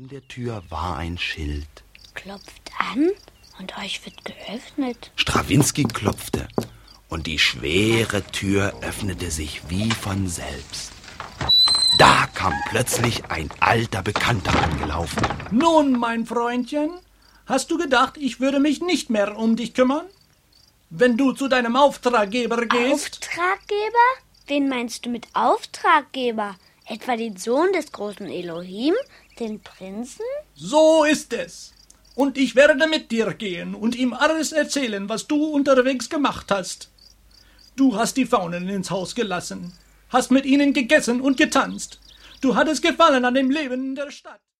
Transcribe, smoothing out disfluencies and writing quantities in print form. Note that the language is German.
Neben der Tür war ein Schild. Klopft an und euch wird geöffnet. Strawinski klopfte und die schwere Tür öffnete sich wie von selbst. Da kam plötzlich ein alter Bekannter angelaufen. Nun, mein Freundchen, hast du gedacht, ich würde mich nicht mehr um dich kümmern? Wenn du zu deinem Auftraggeber gehst... Auftraggeber? Wen meinst du mit Auftraggeber? Etwa den Sohn des großen Elohim, den Prinzen? So ist es. Und ich werde mit dir gehen und ihm alles erzählen, was du unterwegs gemacht hast. Du hast die Faunen ins Haus gelassen, hast mit ihnen gegessen und getanzt. Du hattest Gefallen an dem Leben in der Stadt.